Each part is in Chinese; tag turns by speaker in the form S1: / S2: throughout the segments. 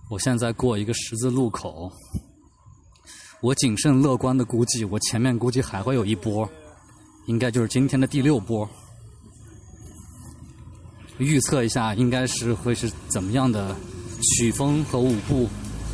S1: 我现在过一个十字路口，我谨慎乐观的估计，我前面估计还会有一波，应该就是今天的第6波。预测一下，应该是会是怎么样的曲风和舞步。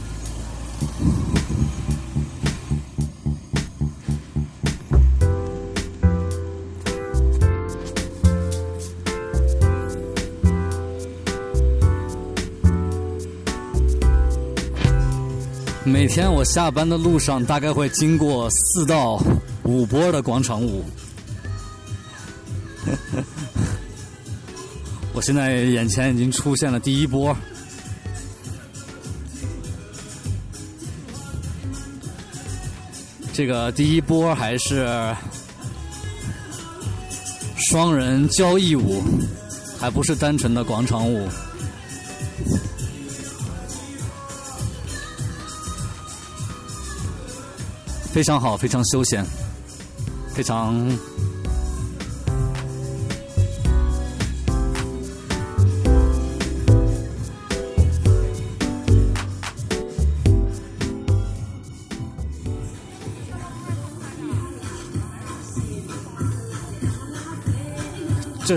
S1: 每天我下班的路上大概会经过4到5波的广场舞。我现在眼前已经出现了第1波。这个第1波还是双人交谊舞，还不是单纯的广场舞。非常好，非常休闲，非常这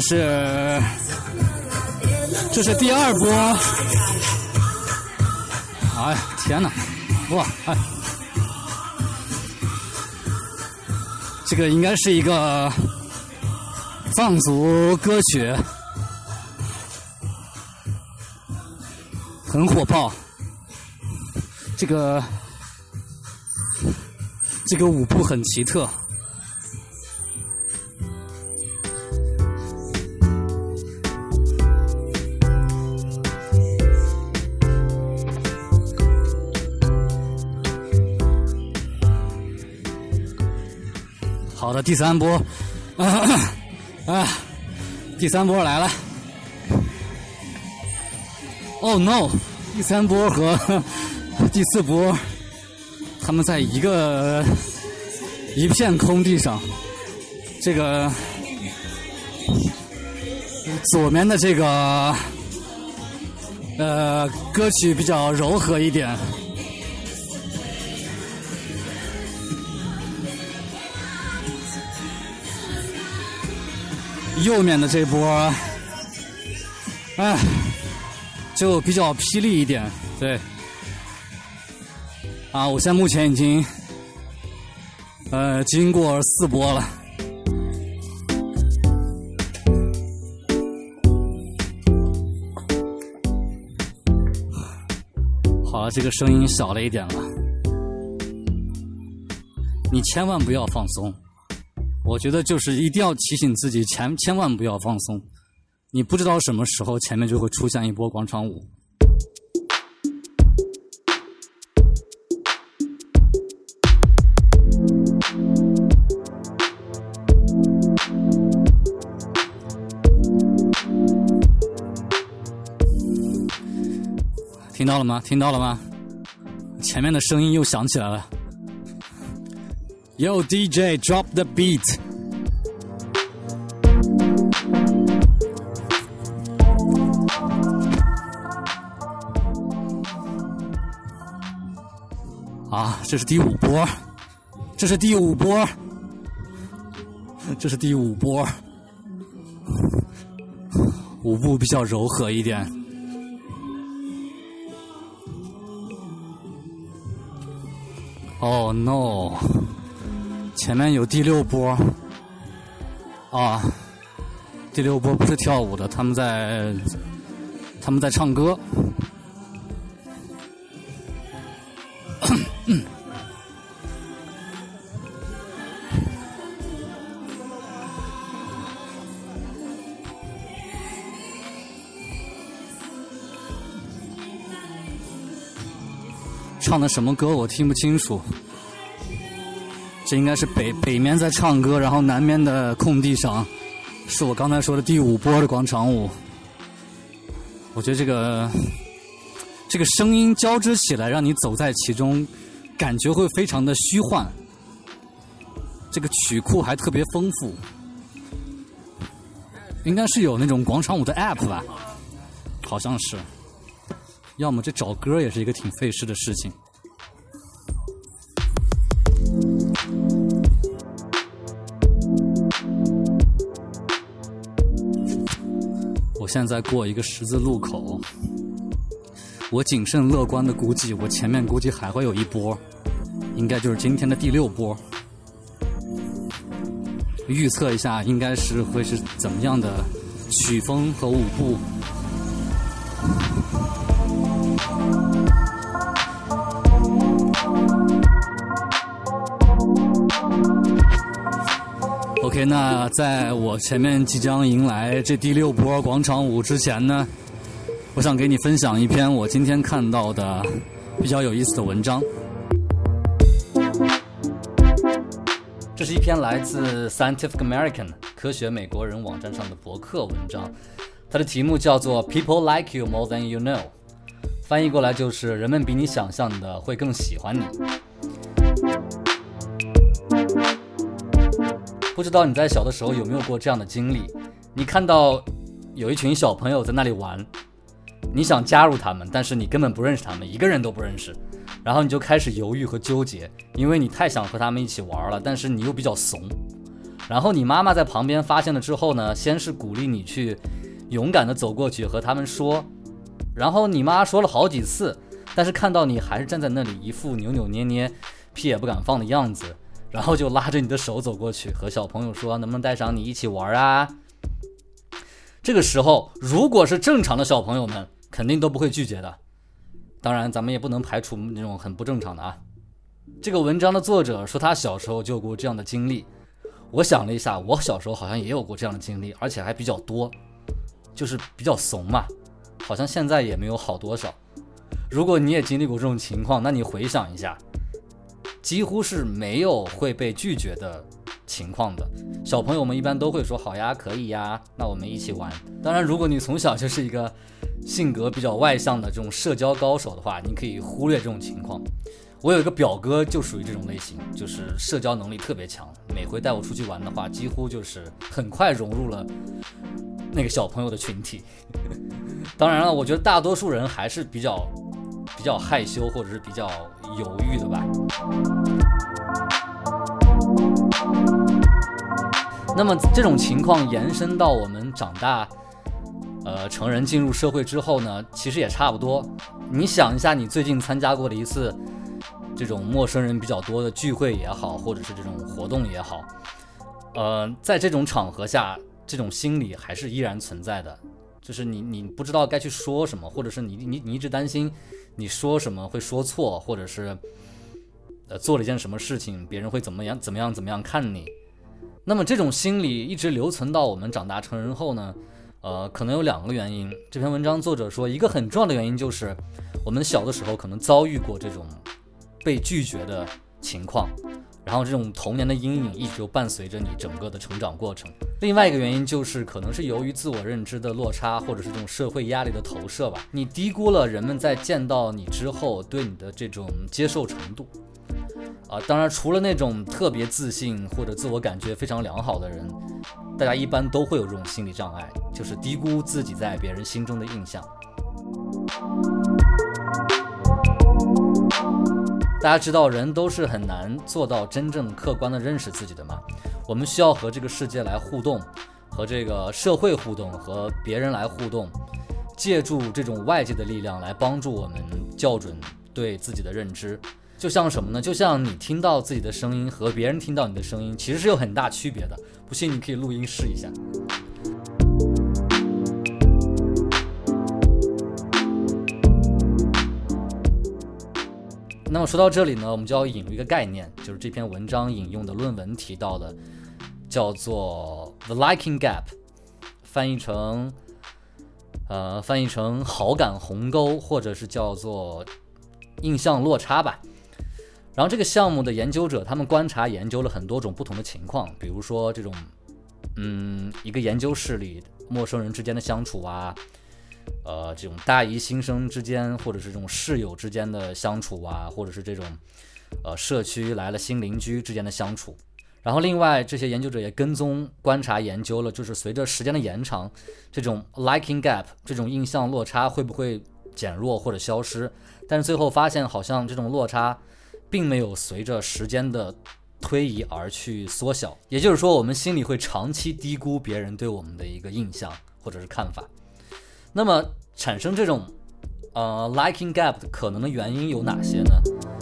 S1: 是第2波。哎呀，天哪！哇，哎。这个应该是一个藏族歌曲，很火爆。这个舞步很奇特。好的，第3波，第3波来了。Oh no！ 第3波和第4波，他们在一片空地上。这个左面的这个歌曲比较柔和一点。右面的这波，就比较霹雳一点，对。我现在目前已经，经过4波了。好了，这个声音小了一点了。你千万不要放松。我觉得就是一定要提醒自己，千万不要放松。你不知道什么时候前面就会出现一波广场舞。听到了吗？听到了吗？前面的声音又响起来了。Yo DJ drop the beat。 这是第5波，这是第5波，这是第5波，舞步比较柔和一点。Oh no！ 前面有第6波第6波不是跳舞的，他们在唱歌。唱的什么歌我听不清楚，这应该是北面在唱歌，然后南面的空地上是我刚才说的第5波的广场舞。我觉得这个声音交织起来，让你走在其中，感觉会非常的虚幻。这个曲库还特别丰富，应该是有那种广场舞的 app 吧，好像是。 要么这找歌也是一个挺费事的事情。我现在过一个十字路口，我谨慎乐观的估计，我前面估计还会有一波，应该就是今天的第6波。预测一下，应该是会是怎么样的曲风和舞步。OK， 那在我前面即将迎来这第6波广场舞之前呢，我想给你分享一篇我今天看到的比较有意思的文章。这是一篇来自 Scientific American 科学美国人网站上的博客文章，它的题目叫做 People like you more than you know， 翻译过来就是人们比你想象的会更喜欢你。不知道你在小的时候有没有过这样的经历，你看到有一群小朋友在那里玩，你想加入他们，但是你根本不认识他们，一个人都不认识，然后你就开始犹豫和纠结，因为你太想和他们一起玩了，但是你又比较怂。然后你妈妈在旁边发现了之后呢，先是鼓励你去勇敢地走过去和他们说，然后你妈说了好几次，但是看到你还是站在那里一副扭扭捏捏屁也不敢放的样子，然后就拉着你的手走过去和小朋友说能不能带上你一起玩啊。这个时候如果是正常的小朋友们肯定都不会拒绝的，当然咱们也不能排除那种很不正常的啊。这个文章的作者说他小时候就有过这样的经历，我想了一下，我小时候好像也有过这样的经历，而且还比较多，就是比较怂嘛，好像现在也没有好多少。如果你也经历过这种情况，那你回想一下，几乎是没有会被拒绝的情况的。小朋友们一般都会说好呀，可以呀，那我们一起玩。当然如果你从小就是一个性格比较外向的这种社交高手的话，你可以忽略这种情况。我有一个表哥就属于这种类型，就是社交能力特别强，每回带我出去玩的话，几乎就是很快融入了那个小朋友的群体。当然了，我觉得大多数人还是比较害羞或者是比较犹豫的吧。那么这种情况延伸到我们长大成人进入社会之后呢，其实也差不多。你想一下你最近参加过的一次这种陌生人比较多的聚会也好，或者是这种活动也好，在这种场合下，这种心理还是依然存在的，就是你不知道该去说什么，或者是你一直担心你说什么会说错，或者是做了一件什么事情别人会怎么样看你。那么这种心理一直留存到我们长大成人后呢，可能有2个原因。这篇文章作者说，一个很重要的原因就是我们小的时候可能遭遇过这种被拒绝的情况，然后这种童年的阴影一直就伴随着你整个的成长过程。另外一个原因就是可能是由于自我认知的落差，或者是这种社会压力的投射吧，你低估了人们在见到你之后对你的这种接受程度。当然除了那种特别自信或者自我感觉非常良好的人，大家一般都会有这种心理障碍，就是低估自己在别人心中的印象。大家知道人都是很难做到真正客观的认识自己的嘛，我们需要和这个世界来互动，和这个社会互动，和别人来互动，借助这种外界的力量来帮助我们校准对自己的认知。就像什么呢？就像你听到自己的声音和别人听到你的声音其实是有很大区别的，不信你可以录音试一下。那么说到这里呢，我们就要引入一个概念，就是这篇文章引用的论文提到的，叫做 The Liking Gap， 翻译成好感鸿沟，或者是叫做印象落差吧。然后这个项目的研究者他们观察研究了很多种不同的情况，比如说这种一个研究室里陌生人之间的相处啊，这种大一新生之间，或者是这种室友之间的相处啊，或者是这种社区来了新邻居之间的相处。然后另外这些研究者也跟踪观察研究了，就是随着时间的延长，这种 liking gap 这种印象落差会不会减弱或者消失，但是最后发现好像这种落差并没有随着时间的推移而去缩小，也就是说我们心里会长期低估别人对我们的一个印象或者是看法。那么产生这种liking gap 的可能的原因有哪些呢？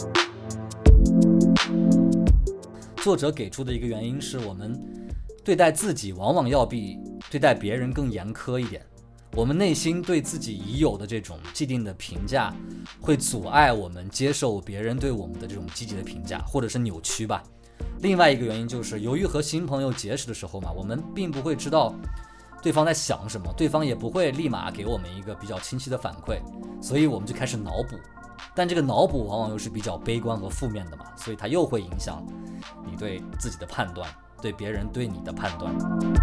S1: 作者给出的一个原因是我们对待自己往往要比对待别人更严苛一点，我们内心对自己已有的这种既定的评价会阻碍我们接受别人对我们的这种积极的评价，或者是扭曲吧。另外一个原因就是由于和新朋友结识的时候嘛，我们并不会知道对方在想什么，对方也不会立马给我们一个比较清晰的反馈，所以我们就开始脑补，但这个脑补往往又是比较悲观和负面的嘛，所以它又会影响你对自己的判断，对别人对你的判断。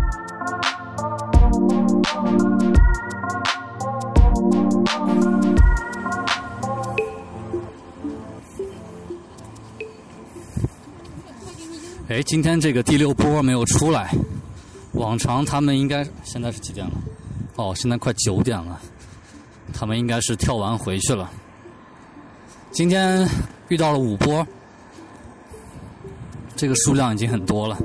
S1: 今天这个第6波没有出来，往常他们应该现在是几点了？现在快9点了，他们应该是跳完回去了。今天遇到了5波，这个数量已经很多了。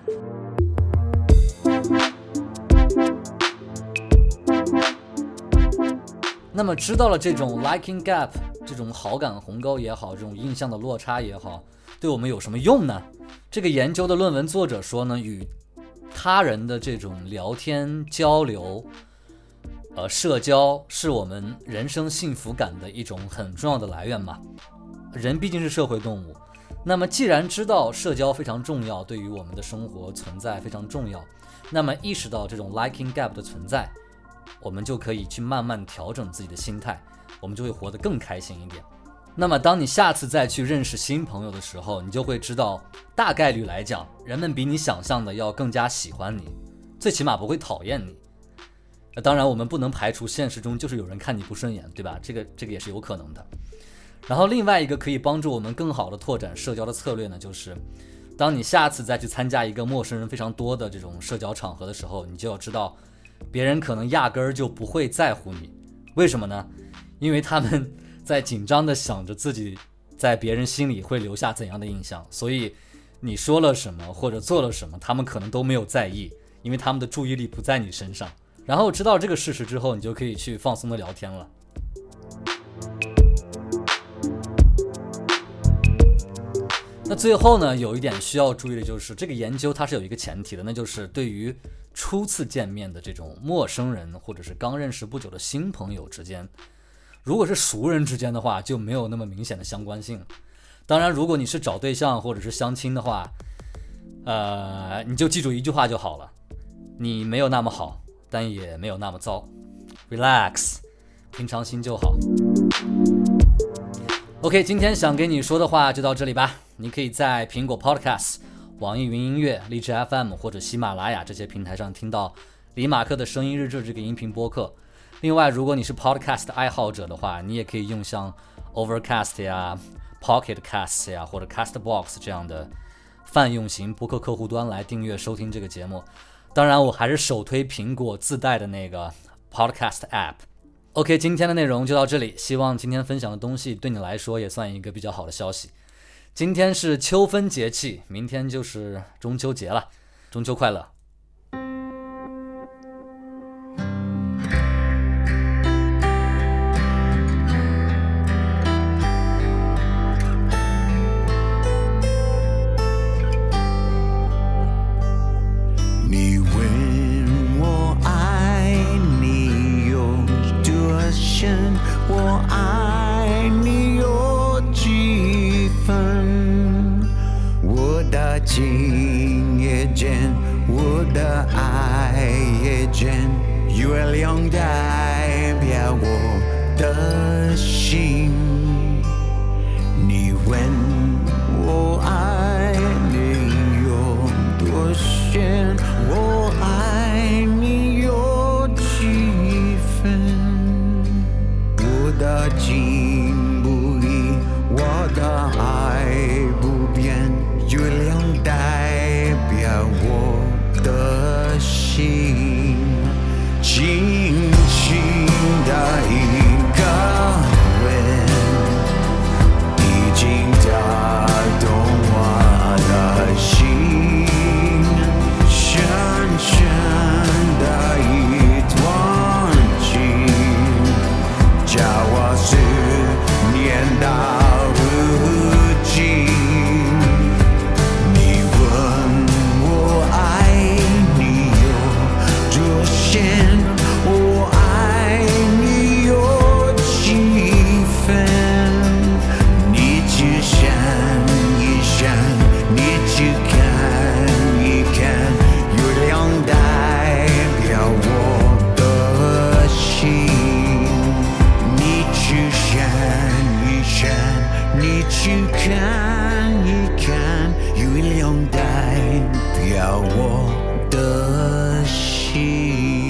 S1: 那么知道了这种 liking gap， 这种好感鸿沟也好，这种印象的落差也好，对我们有什么用呢？这个研究的论文作者说呢，与他人的这种聊天交流社交是我们人生幸福感的一种很重要的来源嘛。人毕竟是社会动物，那么既然知道社交非常重要，对于我们的生活存在非常重要，那么意识到这种 liking gap 的存在，我们就可以去慢慢调整自己的心态，我们就会活得更开心一点。那么当你下次再去认识新朋友的时候，你就会知道大概率来讲，人们比你想象的要更加喜欢你，最起码不会讨厌你。当然我们不能排除现实中就是有人看你不顺眼，对吧？这个也是有可能的。然后另外一个可以帮助我们更好的拓展社交的策略呢，就是当你下次再去参加一个陌生人非常多的这种社交场合的时候，你就要知道别人可能压根儿就不会在乎你。为什么呢？因为他们在紧张地想着自己在别人心里会留下怎样的印象，所以你说了什么或者做了什么，他们可能都没有在意，因为他们的注意力不在你身上。然后知道这个事实之后，你就可以去放松地聊天了。那最后呢，有一点需要注意的就是这个研究它是有一个前提的，那就是对于初次见面的这种陌生人或者是刚认识不久的新朋友之间，如果是熟人之间的话，就没有那么明显的相关性。当然如果你是找对象或者是相亲的话，你就记住一句话就好了，你没有那么好，但也没有那么糟， relax， 平常心就好。 OK， 今天想给你说的话就到这里吧。你可以在苹果 Podcast、 网易云音乐、荔枝 FM 或者喜马拉雅这些平台上听到李马克的声音日志这个音频播客。另外如果你是 Podcast 爱好者的话，你也可以用像 Overcast 呀、Pocket Casts 呀或者 Castbox 这样的泛用型播客客户端来订阅收听这个节目。当然我还是首推苹果自带的那个 Podcast App。 OK， 今天的内容就到这里，希望今天分享的东西对你来说也算一个比较好的消息。今天是秋分节气，明天就是中秋节了，中秋快乐。
S2: 我爱你有几分，我的情也真，我的爱也真，月亮代表我的心。你问我爱你有多深，我爱你有几分，我的情不移，我的爱不变，月亮代表我的心，轻轻的一个思念到如今。你问我爱你有多深，我爱你有几分？你去想一想，你去看一看，月亮代表我的心。你去想一想，你去看一看，月亮代表我的心。